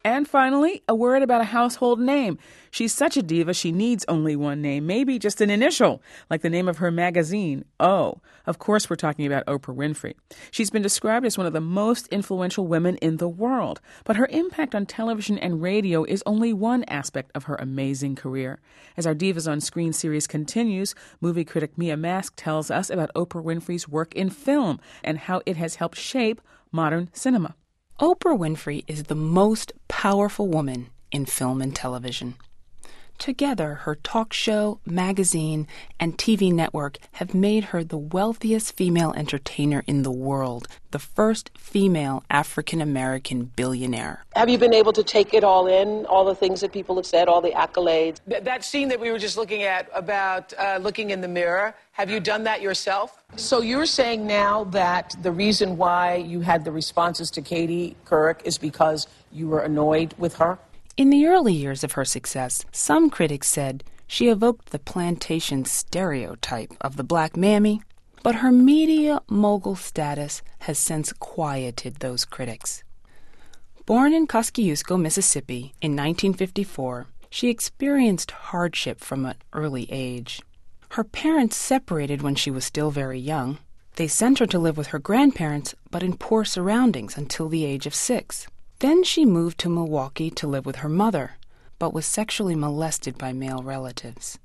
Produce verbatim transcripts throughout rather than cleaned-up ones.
And finally, a word about a household name. She's such a diva, she needs only one name, maybe just an initial, like the name of her magazine, O. Of course, we're talking about Oprah Winfrey. She's been described as one of the most influential women in the world, but her impact on television and radio is only one aspect of her amazing career. As our Divas on Screen series continues, movie critic Mia Mask tells us about Oprah Winfrey's work in film and how it has helped shape modern cinema. Oprah Winfrey is the most powerful woman in film and television. Together, her talk show, magazine, and T V network have made her the wealthiest female entertainer in the world, the first female African-American billionaire. Have you been able to take it all in, all the things that people have said, all the accolades? Th- that scene that we were just looking at about uh, looking in the mirror, have you done that yourself? So you're saying now that the reason why you had the responses to Katie Couric is because you were annoyed with her? In the early years of her success, some critics said she evoked the plantation stereotype of the black mammy, but her media mogul status has since quieted those critics. Born in Kosciuszko, Mississippi in nineteen fifty-four, she experienced hardship from an early age. Her parents separated when she was still very young. They sent her to live with her grandparents, but in poor surroundings until the age of six. Then she moved to Milwaukee to live with her mother, but was sexually molested by male relatives.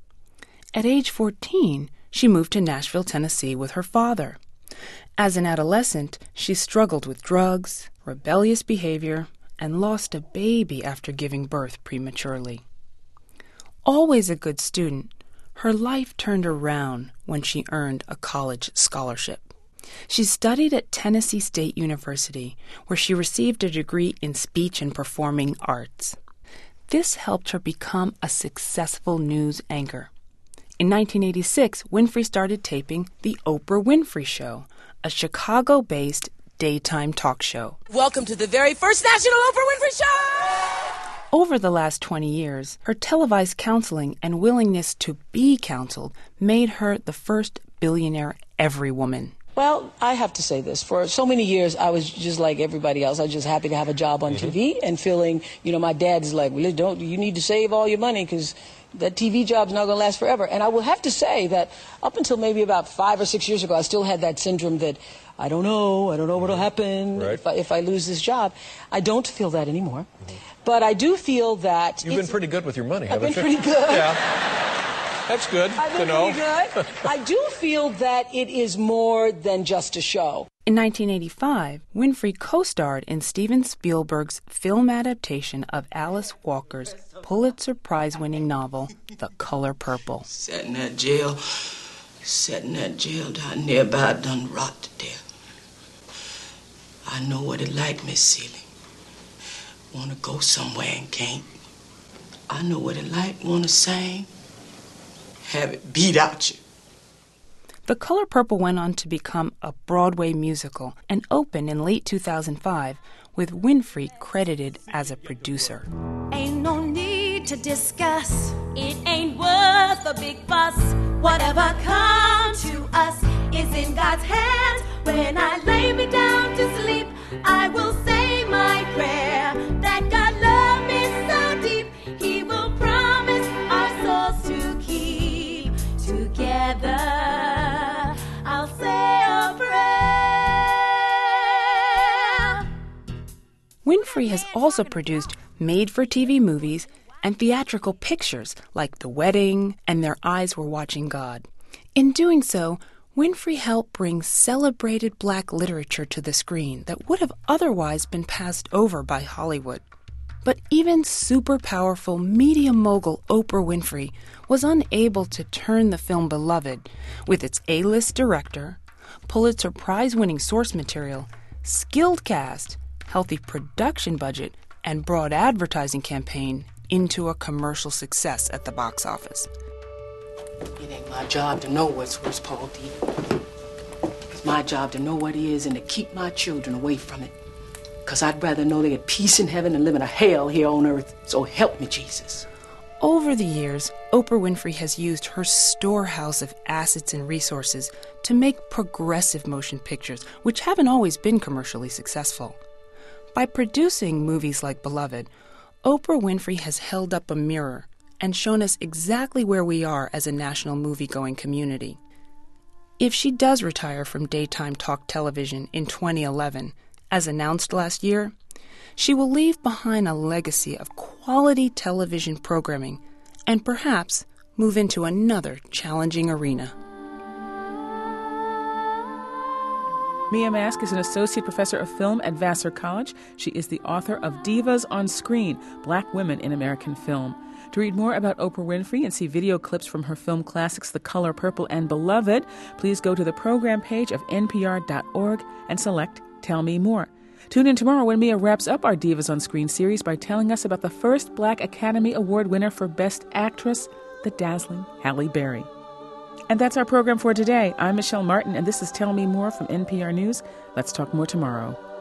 At age fourteen, she moved to Nashville, Tennessee with her father. As an adolescent, she struggled with drugs, rebellious behavior, and lost a baby after giving birth prematurely. Always a good student, her life turned around when she earned a college scholarship. She studied at Tennessee State University, where she received a degree in speech and performing arts. This helped her become a successful news anchor. In nineteen eighty-six, Winfrey started taping The Oprah Winfrey Show, a Chicago-based daytime talk show. Welcome to the very first National Oprah Winfrey Show! Over the last twenty years, her televised counseling and willingness to be counseled made her the first billionaire everywoman. Well, I have to say this. For so many years, I was just like everybody else. I was just happy to have a job on mm-hmm. T V and feeling, you know, my dad is like, well, don't, you need to save all your money because that T V job's not going to last forever. And I will have to say that up until maybe about five or six years ago, I still had that syndrome that I don't know, I don't know what will happen right. if, I, if I lose this job. I don't feel that anymore. Mm-hmm. But I do feel that... You've been pretty good with your money, haven't you? I've been you? pretty good. Yeah. That's good I've been to know. Pretty good. I do feel that it is more than just a show. In nineteen eighty-five, Winfrey co-starred in Steven Spielberg's film adaptation of Alice Walker's Pulitzer Prize-winning novel, The Color Purple. Sat in that jail, sat in that jail down there about done rot to death. I know what it like, Miss Seeley. Want to go somewhere and can't. I know what it like, want to sing. Have it beat out you. The Color Purple went on to become a Broadway musical and opened in late two thousand five with Winfrey credited as a producer. Ain't no need to discuss. It ain't worth a big fuss. Whatever comes to us is in God's hands. When I lay me down to sleep, I will say my prayer that God love me so deep, He will promise our souls to keep together. I'll say a prayer. Winfrey has also produced made-for-T V movies and theatrical pictures like The Wedding and Their Eyes Were Watching God. In doing so, Winfrey helped bring celebrated black literature to the screen that would have otherwise been passed over by Hollywood. But even super-powerful media mogul Oprah Winfrey was unable to turn the film beloved with its A-list director, Pulitzer Prize-winning source material, skilled cast, healthy production budget, and broad advertising campaign into a commercial success at the box office. It ain't my job to know what's worse, Paul D. It's my job to know what it is and to keep my children away from it. Because I'd rather know they get peace in heaven than live in a hell here on earth. So help me, Jesus. Over the years, Oprah Winfrey has used her storehouse of assets and resources to make progressive motion pictures, which haven't always been commercially successful. By producing movies like Beloved, Oprah Winfrey has held up a mirror and shown us exactly where we are as a national movie-going community. If she does retire from daytime talk television in twenty eleven, as announced last year, she will leave behind a legacy of quality television programming and perhaps move into another challenging arena. Mia Mask is an associate professor of film at Vassar College. She is the author of Divas on Screen, Black Women in American Film. To read more about Oprah Winfrey and see video clips from her film classics The Color Purple and Beloved, please go to the program page of N P R dot org and select Tell Me More. Tune in tomorrow when Mia wraps up our Divas on Screen series by telling us about the first Black Academy Award winner for Best Actress, the dazzling Halle Berry. And that's our program for today. I'm Michelle Martin, and this is Tell Me More from N P R News. Let's talk more tomorrow.